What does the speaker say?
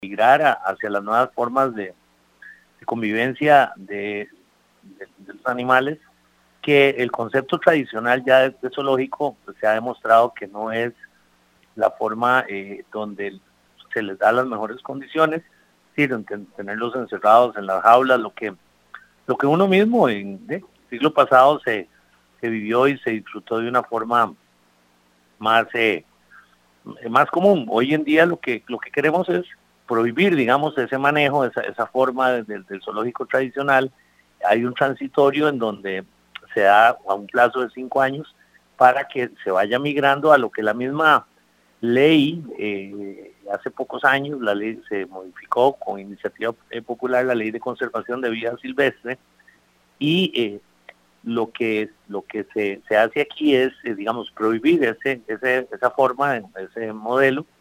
migrar hacia las nuevas formas de convivencia de los animales, que el concepto tradicional ya de zoológico pues, se ha demostrado que no es la forma donde se les da las mejores condiciones, sí, tenerlos encerrados en las jaulas, lo que uno mismo en el siglo pasado se vivió y se disfrutó de una forma más común. Hoy en día lo que queremos es prohibir, digamos, ese manejo, esa forma del zoológico tradicional. Hay un transitorio en donde se da a un plazo de 5 años para que se vaya migrando a lo que la misma ley, hace pocos años, la ley se modificó con iniciativa popular, la ley de conservación de vida silvestre, y lo que se hace aquí es, digamos, prohibir esa forma, ese modelo,